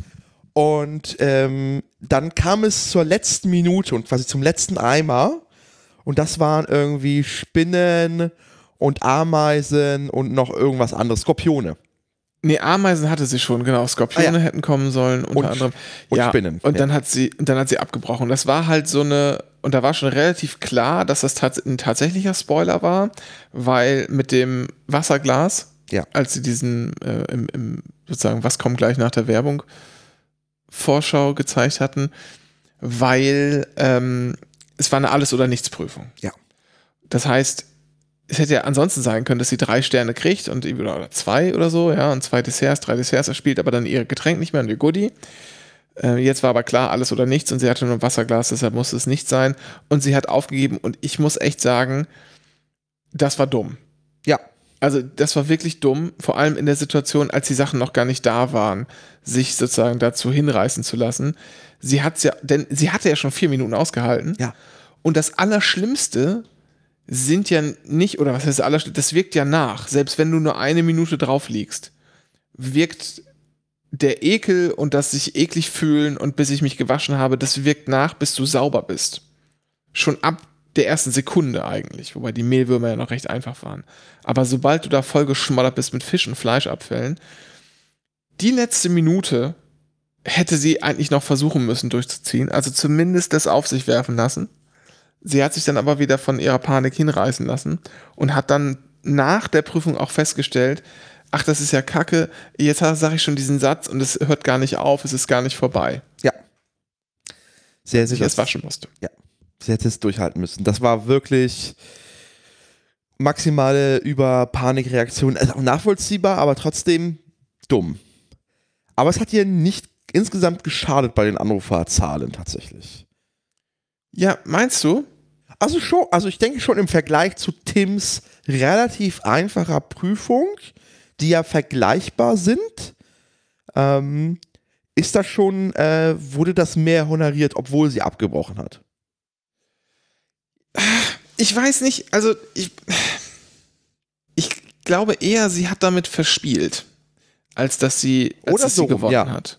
Und dann kam es zur letzten Minute und quasi zum letzten Eimer. Und das waren irgendwie Spinnen und Ameisen und noch irgendwas anderes. Skorpione. Nee, Ameisen hatte sie schon, genau. Skorpione hätten kommen sollen, unter anderem. Und Spinnen. Und dann hat sie abgebrochen. Das war halt so eine, und da war schon relativ klar, dass das ein tatsächlicher Spoiler war, weil mit dem Wasserglas, als sie diesen sozusagen, was kommt gleich nach der Werbung, Vorschau gezeigt hatten, weil es war eine Alles-oder-Nichts-Prüfung. Ja. Das heißt, es hätte ja ansonsten sein können, dass sie 3 Sterne kriegt oder 2 oder so, ja, und 3 Desserts erspielt, aber dann ihr Getränk nicht mehr und ihr Goodie. Jetzt war aber klar, alles oder nichts und sie hatte nur ein Wasserglas, deshalb musste es nicht sein. Und sie hat aufgegeben und ich muss echt sagen, das war dumm. Ja. Also das war wirklich dumm, vor allem in der Situation, als die Sachen noch gar nicht da waren, sich sozusagen dazu hinreißen zu lassen. Sie hatte ja schon 4 Minuten ausgehalten. Ja. Und das Allerschlimmste sind ja nicht, oder was heißt das wirkt ja nach. Selbst wenn du nur 1 Minute drauf liegst, wirkt der Ekel und das sich eklig fühlen und bis ich mich gewaschen habe, das wirkt nach, bis du sauber bist. Schon ab der ersten Sekunde eigentlich, wobei die Mehlwürmer ja noch recht einfach waren. Aber sobald du da voll geschmollert bist mit Fisch- und Fleischabfällen, die letzte Minute hätte sie eigentlich noch versuchen müssen durchzuziehen, also zumindest das auf sich werfen lassen. Sie hat sich dann aber wieder von ihrer Panik hinreißen lassen und hat dann nach der Prüfung auch festgestellt, ach, das ist ja kacke, jetzt sage ich schon diesen Satz und es hört gar nicht auf, es ist gar nicht vorbei. Ja. Sehr sicher. Es waschen musste. Ja. Sie hätte es durchhalten müssen. Das war wirklich maximale Panikreaktion. Also auch nachvollziehbar, aber trotzdem dumm. Aber es hat ihr nicht insgesamt geschadet bei den Anruferzahlen tatsächlich. Ja, meinst du? Also ich denke schon im Vergleich zu Tims relativ einfacher Prüfung, die ja vergleichbar sind, Ist das schon, wurde das mehr honoriert, obwohl sie abgebrochen hat? Ich weiß nicht, also ich glaube eher, sie hat damit verspielt, als dass sie gewonnen hat.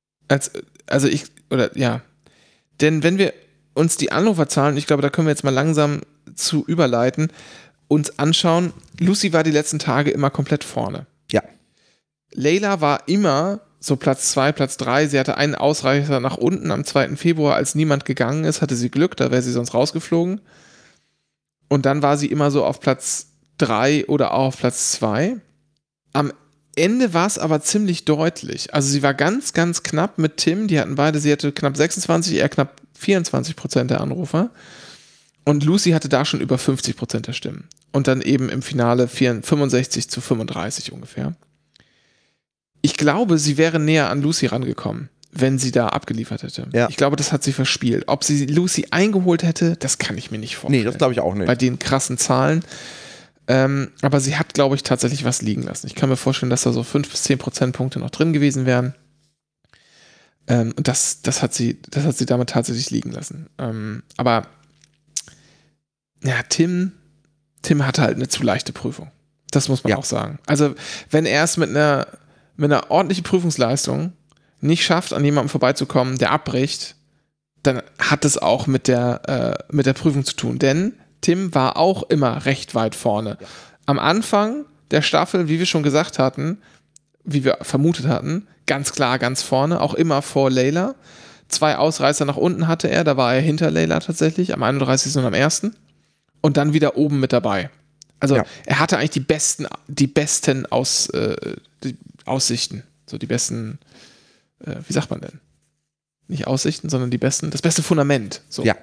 Denn wenn wir uns die Anruferzahlen, ich glaube, da können wir jetzt mal langsam zu überleiten, uns anschauen, Lucy war die letzten Tage immer komplett vorne. Ja. Layla war immer so Platz 2, Platz 3. Sie hatte einen Ausreißer nach unten am 2. Februar, als niemand gegangen ist, hatte sie Glück, da wäre sie sonst rausgeflogen. Und dann war sie immer so auf Platz 3 oder auch auf Platz 2. Am Ende war es aber ziemlich deutlich. Also sie war ganz, ganz knapp mit Tim. Die hatten beide, sie hatte knapp 26, er knapp 24% der Anrufer. Und Lucy hatte da schon über 50% der Stimmen. Und dann eben im Finale 65 zu 35 ungefähr. Ich glaube, sie wäre näher an Lucy rangekommen, wenn sie da abgeliefert hätte. Ja. Ich glaube, das hat sie verspielt. Ob sie Lucy eingeholt hätte, das kann ich mir nicht vorstellen. Nee, das glaube ich auch nicht. Bei den krassen Zahlen. Aber sie hat, glaube ich, tatsächlich was liegen lassen. Ich kann mir vorstellen, dass da so 5 bis 10 Prozentpunkte noch drin gewesen wären. Und das hat sie damit tatsächlich liegen lassen. Aber ja, Tim hatte halt eine zu leichte Prüfung. Das muss man auch sagen. Also, wenn er es mit einer ordentlichen Prüfungsleistung nicht schafft, an jemandem vorbeizukommen, der abbricht, dann hat es auch mit der Prüfung zu tun. Denn Tim war auch immer recht weit vorne. Ja. Am Anfang der Staffel, wie wir schon gesagt hatten, wie wir vermutet hatten, ganz klar ganz vorne, auch immer vor Layla. 2 Ausreißer nach unten hatte er, da war er hinter Layla tatsächlich, am 31. und am 1. Und dann wieder oben mit dabei. Also er hatte eigentlich die besten Aussichten, so die besten, wie sagt man denn? Nicht Aussichten, sondern das beste Fundament. So. Ja.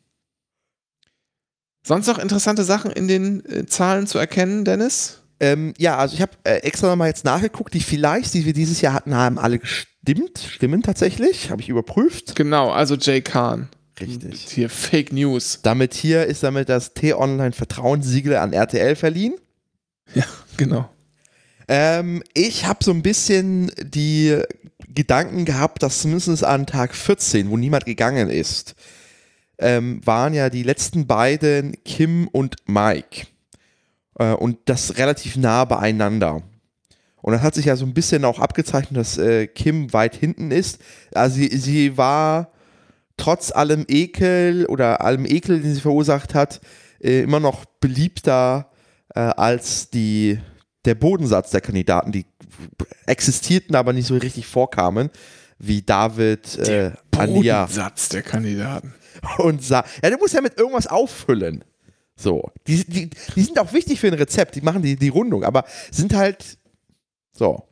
Sonst noch interessante Sachen in den Zahlen zu erkennen, Dennis? Ja, also ich habe extra nochmal jetzt nachgeguckt, die Vielleicht, die wir dieses Jahr hatten, haben alle stimmen tatsächlich, habe ich überprüft. Genau, also Jay Khan. Richtig. Hier Fake News. Damit das T-Online-Vertrauenssiegel an RTL verliehen. Ja, genau. Ich habe so ein bisschen die Gedanken gehabt, dass zumindest an Tag 14, wo niemand gegangen ist, waren ja die letzten beiden Kim und Mike. Und das relativ nah beieinander. Und das hat sich ja so ein bisschen auch abgezeichnet, dass Kim weit hinten ist. Also sie war trotz allem Ekel, den sie verursacht hat, immer noch beliebter als der Bodensatz der Kandidaten, die existierten, aber nicht so richtig vorkamen, wie David, Anja. Bodensatz der Kandidaten. Und du musst ja mit irgendwas auffüllen. So. Die sind auch wichtig für ein Rezept, die machen die Rundung, aber sind halt so.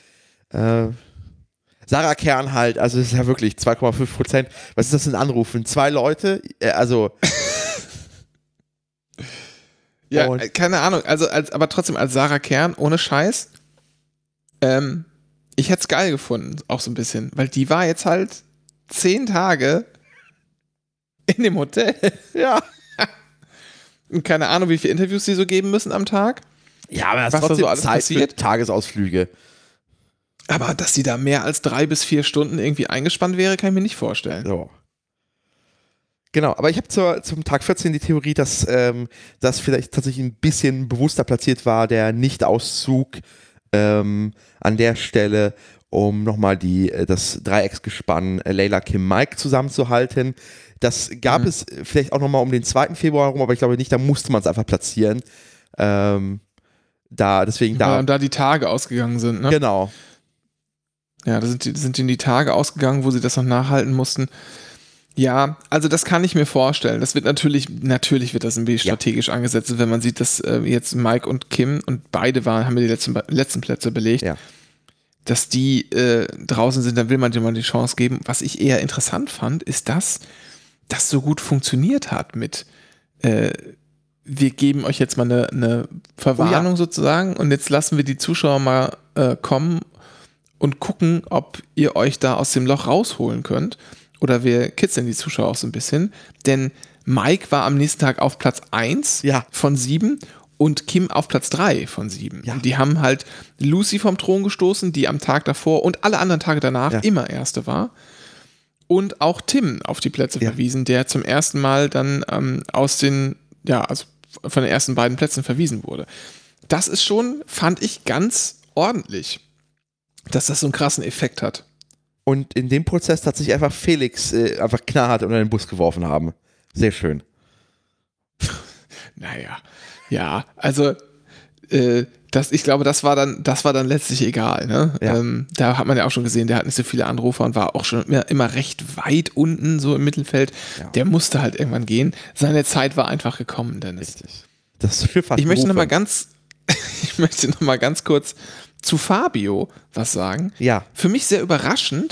Sarah Kern halt, also das ist ja wirklich 2,5%. Was ist das in Anrufen? 2 Leute? Ja, keine Ahnung. Also aber trotzdem als Sarah Kern, ohne Scheiß, ich hätte es geil gefunden, auch so ein bisschen, weil die war jetzt halt 10 Tage in dem Hotel. Ja. Und keine Ahnung, wie viele Interviews die so geben müssen am Tag. Ja, aber das ist trotzdem alles Zeit passiert. Für Tagesausflüge. Aber dass sie da mehr als 3 bis 4 Stunden irgendwie eingespannt wäre, kann ich mir nicht vorstellen. So. Genau, aber ich habe zum Tag 14 die Theorie, dass das vielleicht tatsächlich ein bisschen bewusster platziert war, der Nicht-Auszug an der Stelle, um nochmal das Dreiecksgespann Layla, Kim, Mike zusammenzuhalten. Das gab es vielleicht auch nochmal um den 2. Februar herum, aber ich glaube nicht, da musste man es einfach platzieren. Und da die Tage ausgegangen sind, ne? Genau. Ja, da sind die Tage ausgegangen, wo sie das noch nachhalten mussten. Ja, also das kann ich mir vorstellen. Das wird natürlich wird das ein bisschen strategisch angesetzt, wenn man sieht, dass jetzt Mike und Kim und beide haben die letzten Plätze belegt, dass die draußen sind, dann will man dir mal die Chance geben. Was ich eher interessant fand, ist, dass das so gut funktioniert hat mit wir geben euch jetzt mal eine Verwarnung sozusagen und jetzt lassen wir die Zuschauer mal kommen und gucken, ob ihr euch da aus dem Loch rausholen könnt. Oder wir kitzeln die Zuschauer auch so ein bisschen. Denn Mike war am nächsten Tag auf Platz 1 von 7 und Kim auf Platz 3 von 7. Ja. Die haben halt Lucy vom Thron gestoßen, die am Tag davor und alle anderen Tage danach Ja. immer Erste war. Und auch Tim auf die Plätze verwiesen, der zum ersten Mal dann also von den ersten beiden Plätzen verwiesen wurde. Das ist schon, fand ich, ganz ordentlich, dass das so einen krassen Effekt hat. Und in dem Prozess hat sich einfach Felix einfach knallhart unter den Bus geworfen haben. Sehr schön. Naja, ja, also ich glaube, das war dann letztlich egal. Ne? Ja. Da hat man ja auch schon gesehen, der hat nicht so viele Anrufer und war auch schon immer recht weit unten, so im Mittelfeld. Ja. Der musste halt irgendwann gehen. Seine Zeit war einfach gekommen, Dennis. Richtig. Das Schiff hat Ich möchte noch mal ganz kurz zu Fabio was sagen. Ja. Für mich sehr überraschend,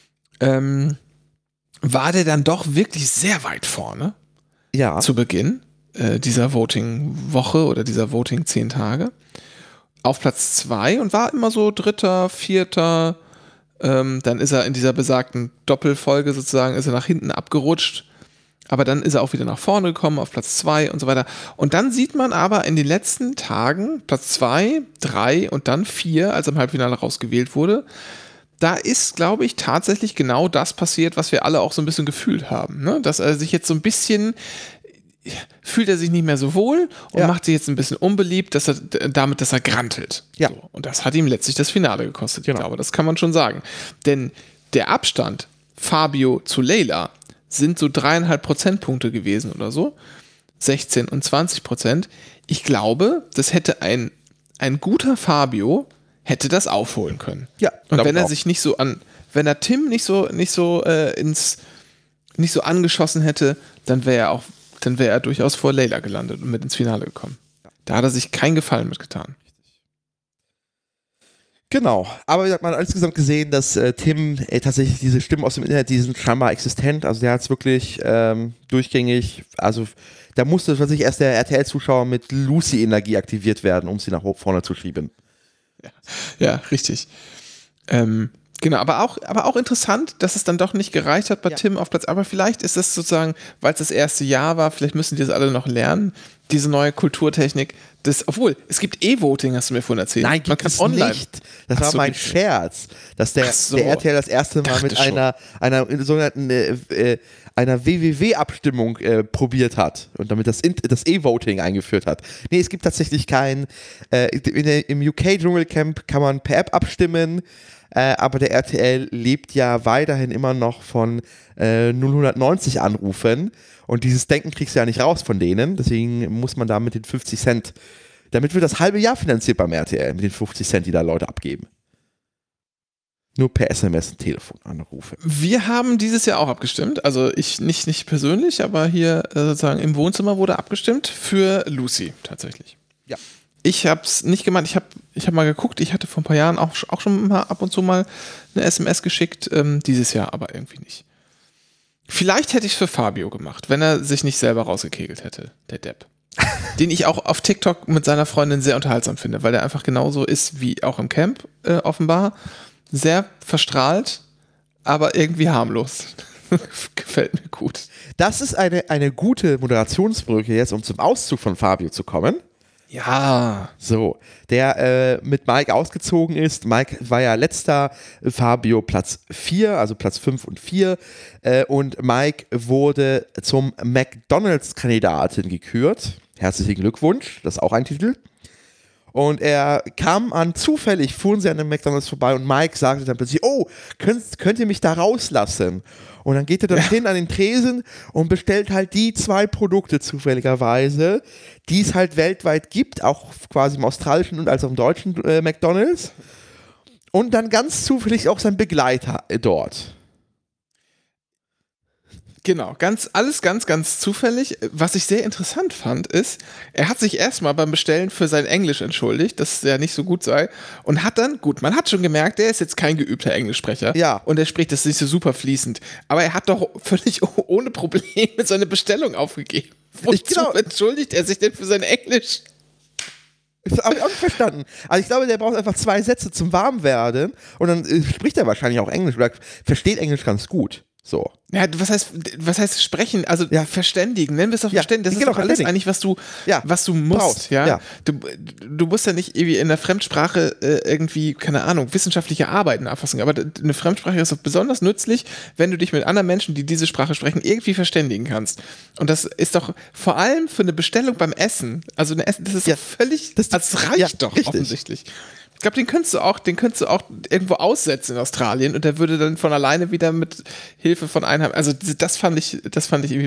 war der dann doch wirklich sehr weit vorne zu Beginn dieser Voting-Woche oder dieser Voting 10 Tage. Auf Platz 2 und war immer so 3., 4. Dann ist er in dieser besagten Doppelfolge sozusagen, ist er nach hinten abgerutscht. Aber dann ist er auch wieder nach vorne gekommen auf Platz 2 und so weiter. Und dann sieht man aber in den letzten Tagen Platz 2, 3 und dann 4, als er im Halbfinale rausgewählt wurde. Da ist, glaube ich, tatsächlich genau das passiert, was wir alle auch so ein bisschen gefühlt haben. Ne? Dass er sich jetzt so ein bisschen, fühlt er sich nicht mehr so wohl und macht sich jetzt ein bisschen unbeliebt, dass er grantelt. Ja. So. Und das hat ihm letztlich das Finale gekostet. Genau. Ich glaube, das kann man schon sagen. Denn der Abstand Fabio zu Layla sind so 3,5 Prozentpunkte gewesen oder so. 16 und 20%. Ich glaube, das hätte ein guter Fabio hätte das aufholen können. Ja. Und wenn er sich nicht so wenn er Tim nicht so angeschossen hätte, dann wäre er durchaus vor Layla gelandet und mit ins Finale gekommen. Da hat er sich keinen Gefallen mitgetan. Genau, aber man hat insgesamt gesehen, dass Tim tatsächlich diese Stimmen aus dem Internet, die sind scheinbar existent, also der hat es wirklich durchgängig, also da musste tatsächlich erst der RTL-Zuschauer mit Lucy-Energie aktiviert werden, um sie nach vorne zu schieben. Ja, richtig. Genau, aber auch interessant, dass es dann doch nicht gereicht hat bei Tim auf Platz, aber vielleicht ist das sozusagen, weil es das erste Jahr war, vielleicht müssen die das alle noch lernen, diese neue Kulturtechnik, obwohl, es gibt E-Voting, hast du mir vorhin erzählt. Nein, gibt es nicht. Das war mein Scherz, dass der RTL das erste Mal mit einer sogenannten einer WWW-Abstimmung probiert hat und damit das E-Voting eingeführt hat. Nee, es gibt tatsächlich kein, im UK-Dschungelcamp kann man per App abstimmen, aber der RTL lebt ja weiterhin immer noch von 090 Anrufen und dieses Denken kriegst du ja nicht raus von denen, deswegen muss man da mit den 50 Cent, damit wird das halbe Jahr finanziert beim RTL, mit den 50 Cent, die da Leute abgeben. Nur per SMS und Telefonanrufe. Wir haben dieses Jahr auch abgestimmt, also ich nicht persönlich, aber hier sozusagen im Wohnzimmer wurde abgestimmt für Lucy tatsächlich. Ja. Ich habe es nicht gemacht, ich hab mal geguckt, ich hatte vor ein paar Jahren auch schon mal ab und zu mal eine SMS geschickt, dieses Jahr aber irgendwie nicht. Vielleicht hätte ich es für Fabio gemacht, wenn er sich nicht selber rausgekegelt hätte, der Depp. Den ich auch auf TikTok mit seiner Freundin sehr unterhaltsam finde, weil der einfach genauso ist wie auch im Camp offenbar. Sehr verstrahlt, aber irgendwie harmlos. Gefällt mir gut. Das ist eine gute Moderationsbrücke jetzt, um zum Auszug von Fabio zu kommen. Ja. So, der mit Mike ausgezogen ist. Mike war ja letzter, Fabio Platz 4, also Platz 5 und 4. Und Mike wurde zum McDonalds-Kandidaten gekürt. Herzlichen Glückwunsch, das ist auch ein Titel. Und er kam zufällig fuhren sie an einem McDonalds vorbei und Mike sagte dann plötzlich, oh, könnt ihr mich da rauslassen? Und dann geht er dann hin an den Tresen und bestellt halt die 2 Produkte zufälligerweise, die es halt weltweit gibt, auch quasi im australischen und als auch im deutschen McDonalds. Und dann ganz zufällig auch sein Begleiter dort. Genau, alles ganz zufällig. Was ich sehr interessant fand, ist, er hat sich erstmal beim Bestellen für sein Englisch entschuldigt, dass es ja nicht so gut sei. Und hat dann, gut, man hat schon gemerkt, er ist jetzt kein geübter Englischsprecher. Ja. Und er spricht das nicht so super fließend. Aber er hat doch völlig ohne Probleme seine Bestellung aufgegeben. Wozu entschuldigt er sich denn für sein Englisch? Das habe ich auch nicht verstanden. Also ich glaube, der braucht einfach 2 Sätze zum Warmwerden und dann spricht er wahrscheinlich auch Englisch oder versteht Englisch ganz gut. So. Ja, was heißt sprechen? Also verständigen, nennen wir es doch verständigen. Das ist genau, doch alles eigentlich, was du musst. Brauchst, ja? ja. Du musst ja nicht irgendwie in der Fremdsprache irgendwie, keine Ahnung, wissenschaftliche Arbeiten abfassen. Aber eine Fremdsprache ist doch besonders nützlich, wenn du dich mit anderen Menschen, die diese Sprache sprechen, irgendwie verständigen kannst. Und das ist doch vor allem für eine Bestellung beim Essen. Also das ist völlig, das reicht doch richtig. Offensichtlich. Ich glaube, den könntest du auch irgendwo aussetzen in Australien und der würde dann von alleine wieder mit Hilfe von Einheimischen. Also das fand ich irgendwie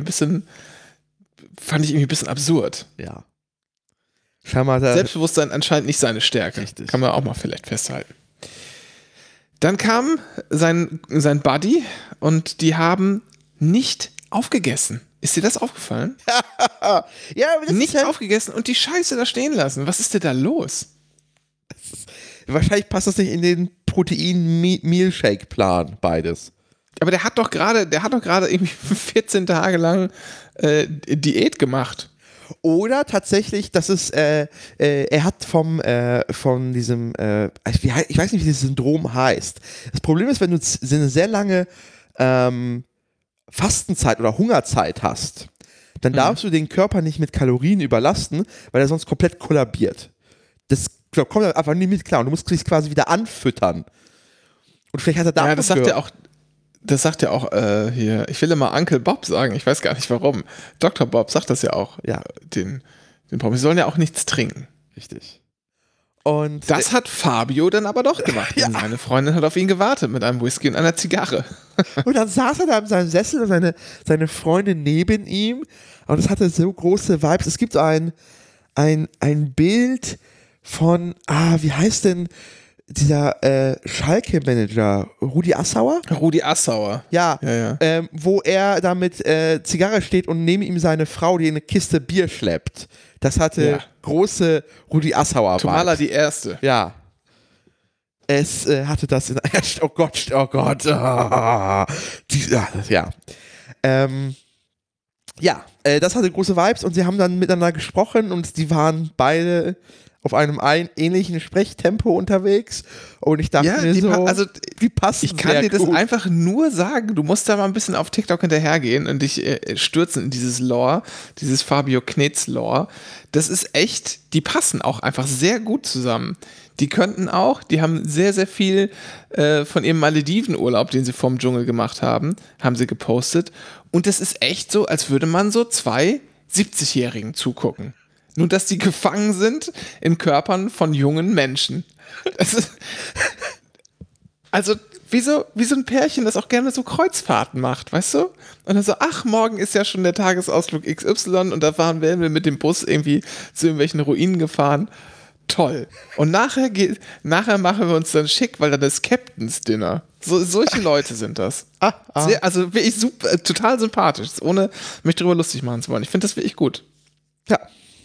ein bisschen absurd. Ja. Scheinbar Selbstbewusstsein anscheinend nicht seine Stärke. Richtig. Kann man auch mal vielleicht festhalten. Dann kam sein Buddy und die haben nicht aufgegessen. Ist dir das aufgefallen? Ja, aber das nicht ist aufgegessen und die Scheiße da stehen lassen. Was ist denn da los? Wahrscheinlich passt das nicht in den Protein-Meal-Shake-Plan, beides. Aber der hat doch gerade irgendwie 14 Tage lang Diät gemacht. Oder tatsächlich, das ist, er hat von diesem, ich weiß nicht, wie dieses Syndrom heißt. Das Problem ist, wenn du eine sehr lange Fastenzeit oder Hungerzeit hast, dann darfst du den Körper nicht mit Kalorien überlasten, weil er sonst komplett kollabiert. Das kommt einfach nie mit klar und du musst dich quasi wieder anfüttern. Und vielleicht hat er da das sagt ja auch hier, ich will immer Uncle Bob sagen, ich weiß gar nicht warum. Dr. Bob sagt das ja auch. Ja. Den Promis sollen ja auch nichts trinken. Richtig. Und das hat Fabio dann aber doch gemacht. Ja. Seine Freundin hat auf ihn gewartet mit einem Whisky und einer Zigarre. Und dann saß er da in seinem Sessel und seine Freundin neben ihm und es hatte so große Vibes. Es gibt ein Bild von, wie heißt denn dieser Schalke-Manager, Rudi Assauer? Rudi Assauer. Ja. Wo er da mit Zigarre steht und neben ihm seine Frau, die eine Kiste Bier schleppt. Das hatte große Rudi Assauer. Tomala die Erste. Ja. Es hatte das in... Oh Gott. Das hatte große Vibes und sie haben dann miteinander gesprochen und die waren beide auf einem ähnlichen Sprechtempo unterwegs und ich dachte mir so, wie passt das? Ich kann dir das einfach nur sagen, du musst da mal ein bisschen auf TikTok hinterhergehen und dich stürzen in dieses Lore, dieses Fabio Knetz Lore. Das ist echt, die passen auch einfach sehr gut zusammen. Die haben sehr, sehr viel von ihrem Maledivenurlaub, den sie vorm Dschungel gemacht haben sie gepostet. Und das ist echt so, als würde man so 2 70-Jährigen zugucken. Nur, dass die gefangen sind in Körpern von jungen Menschen. Also, wie so ein Pärchen, das auch gerne so Kreuzfahrten macht, weißt du? Und dann so, morgen ist ja schon der Tagesausflug XY und da werden wir mit dem Bus irgendwie zu irgendwelchen Ruinen gefahren. Toll. Und nachher machen wir uns dann schick, weil dann das Captain's Dinner. Solche Leute sind das. Also wirklich super, total sympathisch, ohne mich drüber lustig machen zu wollen. Ich finde das wirklich gut. Ja.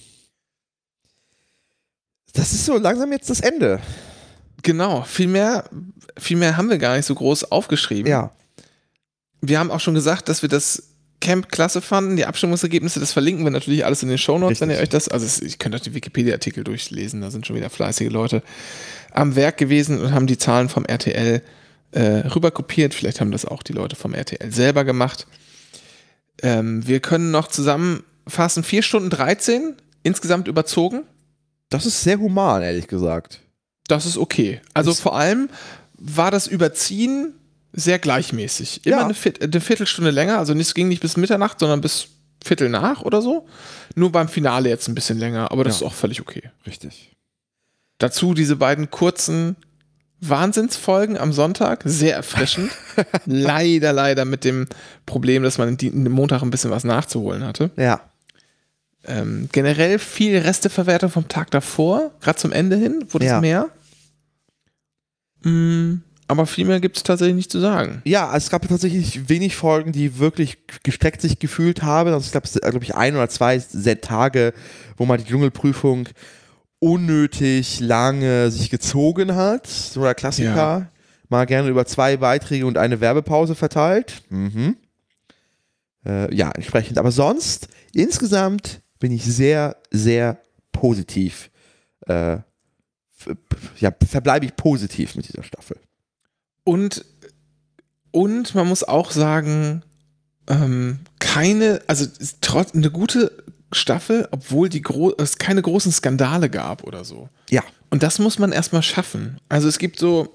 Das ist so langsam jetzt das Ende. Genau, viel mehr haben wir gar nicht so groß aufgeschrieben. Ja. Wir haben auch schon gesagt, dass wir das Camp klasse fanden. Die Abstimmungsergebnisse, das verlinken wir natürlich alles in den Shownotes, wenn ihr euch das, ich könnt euch die Wikipedia-Artikel durchlesen, da sind schon wieder fleißige Leute am Werk gewesen und haben die Zahlen vom RTL rüberkopiert. Vielleicht haben das auch die Leute vom RTL selber gemacht. Wir können noch zusammenfassen, 4 Stunden 13 insgesamt überzogen. Das ist sehr human, ehrlich gesagt. Das ist okay. Also vor allem war das Überziehen sehr gleichmäßig. Immer eine Viertelstunde länger, also es ging nicht bis Mitternacht, sondern bis Viertel nach oder so. Nur beim Finale jetzt ein bisschen länger, aber das ist auch völlig okay. Richtig. Dazu diese beiden kurzen Wahnsinnsfolgen am Sonntag, sehr erfrischend. leider mit dem Problem, dass man am Montag ein bisschen was nachzuholen hatte. Ja. Generell viel Resteverwertung vom Tag davor, gerade zum Ende hin, wurde es mehr. Aber viel mehr gibt es tatsächlich nicht zu sagen. Ja, also es gab tatsächlich wenig Folgen, die wirklich gestreckt sich gefühlt haben. Also ich glaube, 1 oder 2 Tage, wo man die Dschungelprüfung unnötig lange sich gezogen hat. So der Klassiker. Ja. Mal gerne über 2 Beiträge und eine Werbepause verteilt. Entsprechend. Aber sonst, insgesamt bin ich sehr, sehr positiv. Verbleibe ich positiv mit dieser Staffel. Und Und man muss auch sagen, trotz eine gute Staffel, obwohl es keine großen Skandale gab oder so. Ja. Und das muss man erstmal schaffen. Also es gibt so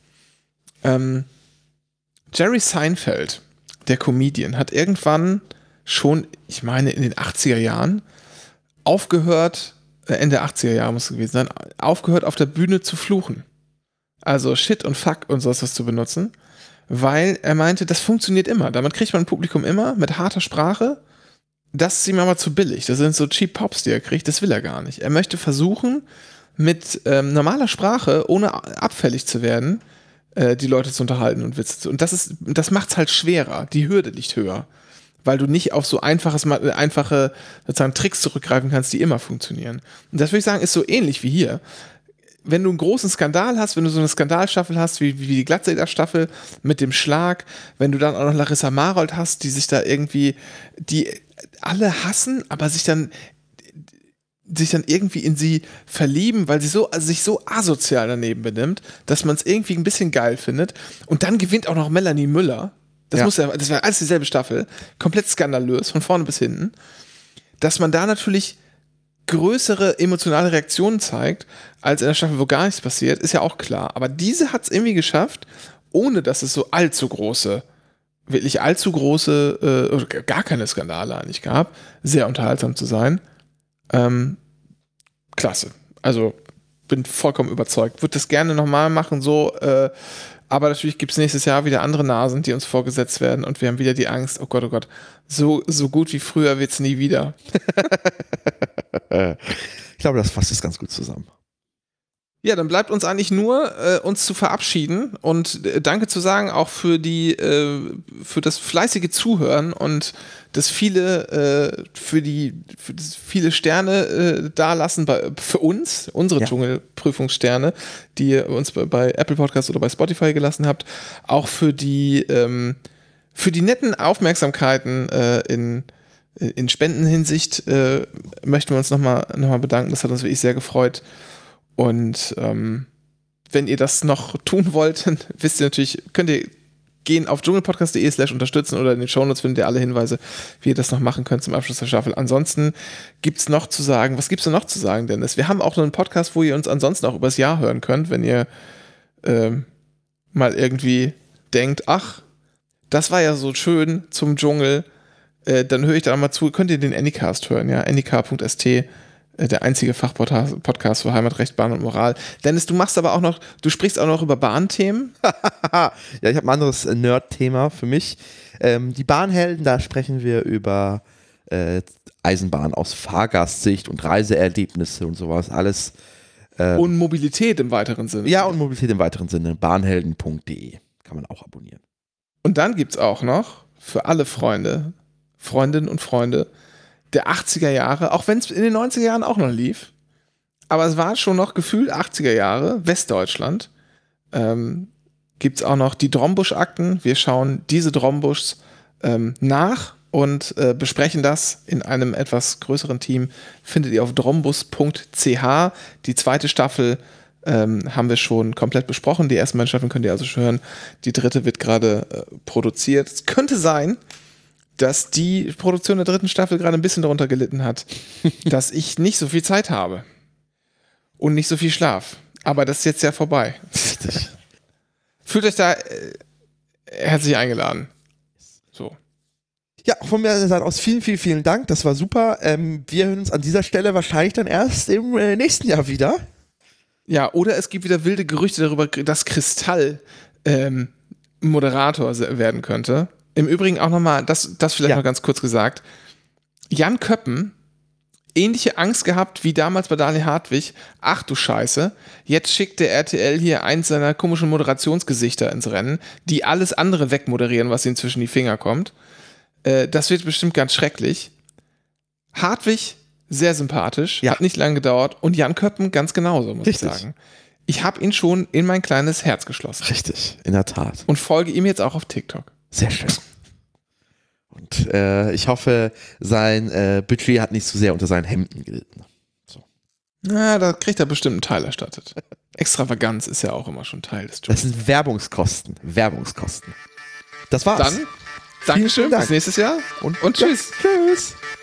Jerry Seinfeld, der Comedian, hat irgendwann schon, ich meine in den 80er Jahren, aufgehört, Ende 80er Jahre muss es gewesen sein, aufgehört auf der Bühne zu fluchen. Also Shit und Fuck und sowas was zu benutzen, weil er meinte, das funktioniert immer. Damit kriegt man ein Publikum immer mit harter Sprache. Das ist ihm aber zu billig. Das sind so Cheap Pops, die er kriegt. Das will er gar nicht. Er möchte versuchen, mit normaler Sprache, ohne abfällig zu werden, die Leute zu unterhalten und Witze zu. Und das macht es halt schwerer. Die Hürde liegt höher. Weil du nicht auf so einfache sozusagen Tricks zurückgreifen kannst, die immer funktionieren. Und das würde ich sagen, ist so ähnlich wie hier. Wenn du einen großen Skandal hast, wenn du so eine Skandalstaffel hast, wie die Glatzeder-Staffel mit dem Schlag, wenn du dann auch noch Larissa Marold hast, die sich da irgendwie, die alle hassen, aber sich dann irgendwie in sie verlieben, weil sie sich so asozial daneben benimmt, dass man es irgendwie ein bisschen geil findet. Und dann gewinnt auch noch Melanie Müller. Das war alles dieselbe Staffel. Komplett skandalös, von vorne bis hinten. Dass man da natürlich größere emotionale Reaktionen zeigt, als in der Staffel, wo gar nichts passiert, ist ja auch klar. Aber diese hat es irgendwie geschafft, ohne dass es so wirklich allzu große, oder gar keine Skandale eigentlich gab, sehr unterhaltsam zu sein. Klasse. Also bin vollkommen überzeugt. Würde das gerne nochmal machen, so, aber natürlich gibt es nächstes Jahr wieder andere Nasen, die uns vorgesetzt werden und wir haben wieder die Angst, oh Gott, so gut wie früher wird es nie wieder. Ich glaube, das fasst es ganz gut zusammen. Ja, dann bleibt uns eigentlich nur, uns zu verabschieden und Danke zu sagen auch für das fleißige Zuhören und das viele Sterne dalassen für uns, unsere Dschungelprüfungssterne, die ihr uns bei Apple Podcasts oder bei Spotify gelassen habt, auch für die netten Aufmerksamkeiten in Spendenhinsicht möchten wir uns nochmal bedanken. Das hat uns wirklich sehr gefreut. Und wenn ihr das noch tun wollt, dann wisst ihr natürlich, könnt ihr gehen auf dschungelpodcast.de/unterstützen oder in den Shownotes findet ihr alle Hinweise, wie ihr das noch machen könnt zum Abschluss der Staffel. Ansonsten gibt's noch zu sagen, was gibt's denn noch zu sagen, Dennis? Wir haben auch noch einen Podcast, wo ihr uns ansonsten auch übers Jahr hören könnt, wenn ihr mal irgendwie denkt, ach, das war ja so schön zum Dschungel, dann höre ich da mal zu, könnt ihr den Anycast hören, ja, anyk.st, der einzige Fachpodcast für Heimatrecht, Bahn und Moral. Dennis, du sprichst auch noch über Bahnthemen. Ja, ich habe ein anderes Nerd-Thema für mich. Die Bahnhelden, da sprechen wir über Eisenbahn aus Fahrgastsicht und Reiseerlebnisse und sowas, alles. Und Mobilität im weiteren Sinne. Ja, und Mobilität im weiteren Sinne. Bahnhelden.de kann man auch abonnieren. Und dann gibt es auch noch für alle Freundinnen und Freunde der 80er Jahre, auch wenn es in den 90er Jahren auch noch lief, aber es war schon noch gefühlt 80er Jahre, Westdeutschland, gibt es auch noch die Drombusch-Akten. Wir schauen diese Drombuschs nach und besprechen das in einem etwas größeren Team. Findet ihr auf drombus.ch. Die zweite Staffel haben wir schon komplett besprochen. Die ersten beiden Staffeln könnt ihr also schon hören. Die dritte wird gerade produziert. Es könnte sein, dass die Produktion der dritten Staffel gerade ein bisschen darunter gelitten hat, dass ich nicht so viel Zeit habe und nicht so viel Schlaf. Aber das ist jetzt ja vorbei. Fühlt euch da herzlich eingeladen. So. Ja, von meiner Seite aus vielen, vielen, vielen Dank. Das war super. Wir hören uns an dieser Stelle wahrscheinlich dann erst im nächsten Jahr wieder. Ja, oder es gibt wieder wilde Gerüchte darüber, dass Kristall Moderator werden könnte. Im Übrigen auch nochmal, das vielleicht noch ganz kurz gesagt, Jan Köppen, ähnliche Angst gehabt wie damals bei Daniel Hartwig, ach du Scheiße, jetzt schickt der RTL hier eins seiner komischen Moderationsgesichter ins Rennen, die alles andere wegmoderieren, was ihnen zwischen die Finger kommt. Das wird bestimmt ganz schrecklich. Hartwig, sehr sympathisch, hat nicht lange gedauert und Jan Köppen ganz genauso, muss ich sagen. Ich habe ihn schon in mein kleines Herz geschlossen. Richtig, in der Tat. Und folge ihm jetzt auch auf TikTok. Sehr schön. Und ich hoffe, sein Budget hat nicht zu sehr unter seinen Hemden gelitten. So. Na, da kriegt er bestimmt einen Teil erstattet. Extravaganz ist ja auch immer schon Teil des Jobs. Das sind Werbungskosten. Das war's. Dann, Dankeschön, Dank. bis nächstes Jahr und tschüss. Ja, tschüss.